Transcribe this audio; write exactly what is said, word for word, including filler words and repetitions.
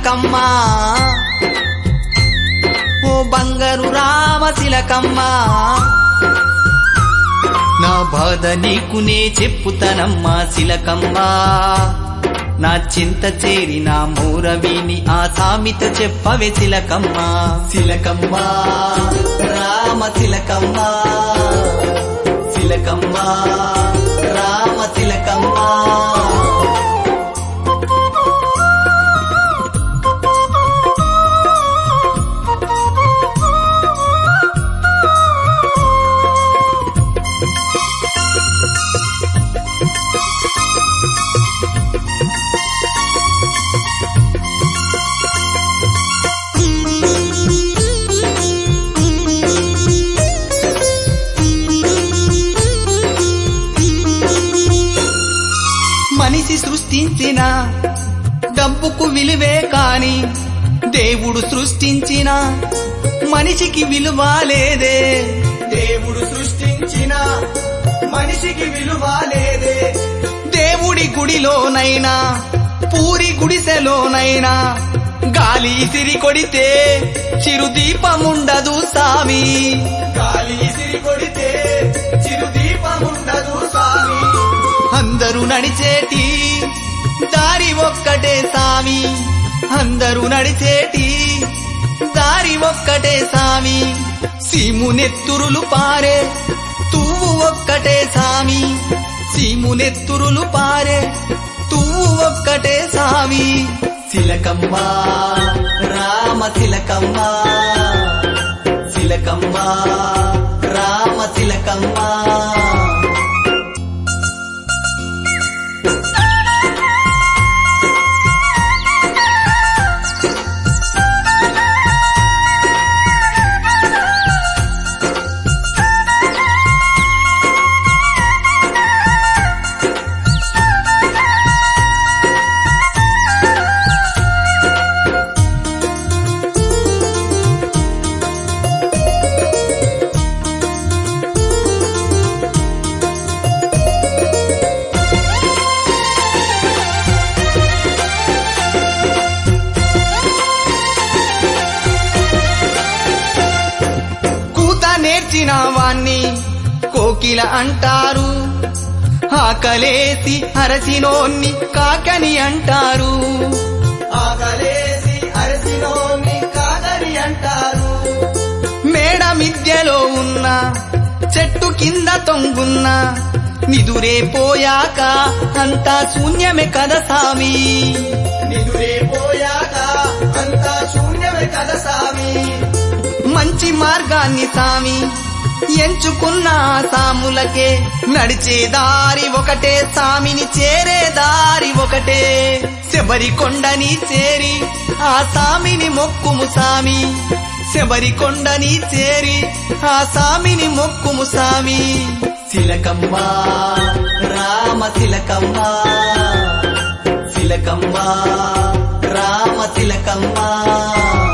తిలకమ్మ ఓ బంగారు రామ తిలకమ్మ నా బాధ నీకునే చెప్పుతనమ్మా తిలకమ్మ నా చింత చేరి నా మూరవిని ఆ సామిత చెప్పవే తిలకమ్మ తిలకమ్మ రామ తిలకమ్మ తిలకమ్మ రామ తిలకమ్మ మనిషి సృష్టించిన డబ్బుకు విలువే కాని దేవుడు సృష్టించిన మనిషికి విలువ లేదే దేవుడు సృష్టించిన మనిషికి విలువ లేదే దేవుడి గుడిలోనైనా పూరి గుడిసెలోనైనా గాలి సిరి కొడితే చిరుదీపముండదు సామి గాలి సిరి కొడితే చిరుదీపముండదు సామి అందరూ నడిచేటి దారి ఒక్కటే సామి అందరూ నడిచేటి దారి ఒక్కటే సామి సీమునెత్తురులు పారే తూవు ఒక్కటే సామి సీమునెత్తురులు పారే తూవు ఒక్కటే సామి తిలకమ్మ రామ తిలకమ్మ తిలకమ్మ రామ తిలకమ్మ నేర్చిన వాణ్ణి కోకిల అంటారు ఆకలేసి అరసినోన్ని కాకని అంటారు ఆకలేసి అరసినోన్ని కాకని అంటారు మేడ మిద్యలో ఉన్న చెట్టు కింద తొంగున్న నిదురే పోయాక అంతా శూన్యమే కదా సామి నిదురే పోయాక అంతా శూన్యమే కదా సామి మంచి మార్గాన్ని సామి ఎంచుకున్న సాములకే నడిచే దారి ఒకటే సామిని చేరే దారి ఒకటే శబరి కొండని చేరి ఆ సామిని మొక్కుము సామి శబరి కొండని చేరి ఆ సామిని మొక్కుము సామి తిలకమ్మ రామ తిలకమ్మ తిలకమ్మ రామ తిలకమ్మ